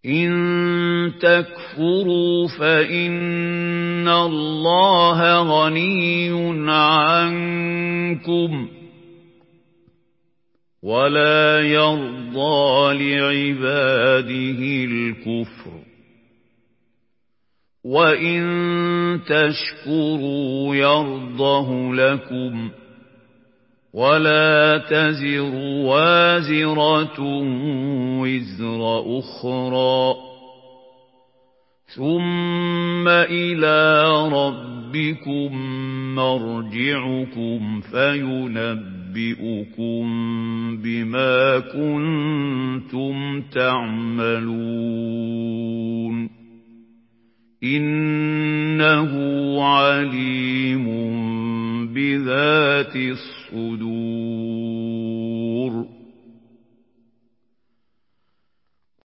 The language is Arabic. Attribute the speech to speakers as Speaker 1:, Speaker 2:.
Speaker 1: إن تكفروا فإن الله غني عنكم ولا يرضى لعباده الكفر وإن تشكروا يرضه لكم ولا تزر وازرة وزر أخرى ثم إلى ربكم مرجعكم فينبئكم بما كنتم تعملون إنه عليم بذات الصدور